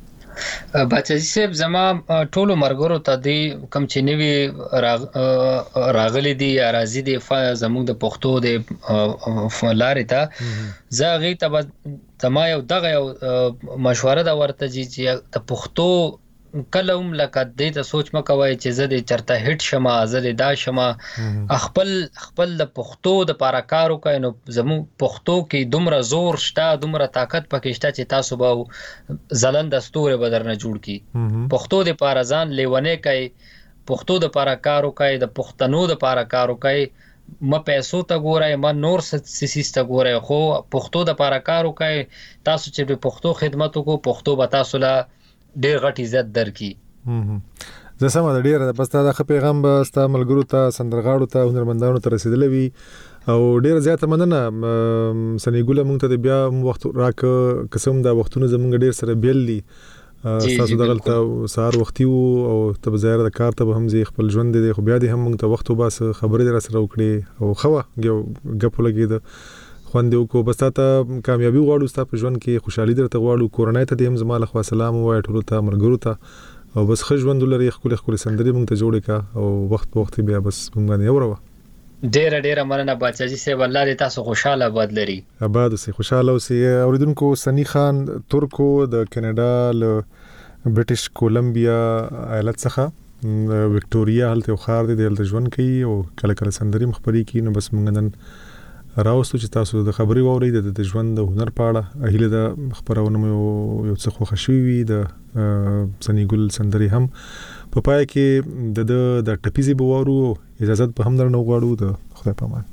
بچی صاحب زما ټولو مرګرو ته دی کم چې نوی راغ راغلي دي راځي دي زموږ د پښتو د لارې ته زاغي ته تما یو دغه یو مشوره دا ورته چې د پښتو کلم لکه دې ته سوچ مکوای چې زه د چرته هټ شمه زه دا شمه خپل خپل د پښتو د پاره کارو کوي نو زمو پښتو کې دومره زور شته دومره طاقت پکې شته چې تاسو به زلند استوره بدرنه جوړ کی پښتو د پاره ځان لیونه کوي پښتو د پاره کارو کوي د پښتنو د پاره کارو کوي م پیسو ته ګورای م نور سیسیس ته ګورای خو پښتو د پاره کارو کوي تاسو چې د پښتو خدمت کو پښتو به تاسو لا ډیر غټ عزت درکې. زه سم د ډیر د پستا د پیغام به ستا ملګرو ته سندرغاړو ته هنرمندانو ته رسیدلې وي او ډیر زیاته مننه سنیګوله مونږ ته بیا وخت راک قسم دا وختونه زمونږ ډیر سره بیل دي تاسو دغلته سهار وختي او ته ظاهر د کار ته هم زی خپل ژوند دی خو بیا دې هم مونږ ته وخت وباس خبرې در سره وکړي او خو غپ لګید خوند یو کو بس ته کامیابی غواړو ستاسو په ژوند کې خوشحالي درته غواړو کورونای ته دیم زما له خوا سلام وای ټول ته مرګرو ته او بس ښه ژوند لري خپل خپل سندري مونږ ته جوړې کا او وخت په وخت بیا بس مونږ باندې اورو ډیر ډیر مننه بچی صاحب الله دې تاسو خوشاله آباد لري آباد سي خوشاله اوسئ. اوریدونکو سنی خان ترکو د کینیډا له برټش کولمبیا ایالت څخه وکټوريا هلته خار دي د ژوند کوي او کله کله سندري مخبري کوي نو بس مونږ نن راوستو چې تاسو د خبري ووري د ژوند د هنر په اړه اهله د خبرونه یو څه خو خوشوي د سنیګل سندري هم په پای کې د د ټپيزي بوورو اجازه په هم درنو غواړو د خدای په امان.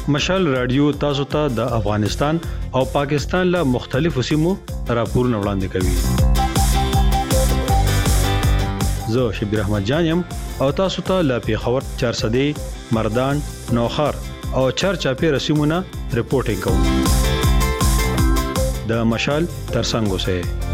مشال رادیو تاسو ته د افغانستان او پاکستان له مختلفو سیمو راپورونه وړاندې کوي. زه شبیر احمد جانم او تاسو ته له پیښور چارسدې مردان نوخار او چارچاپیر سیمونه رپورټینګ کوم. د مشال ترڅنګ اوسئ.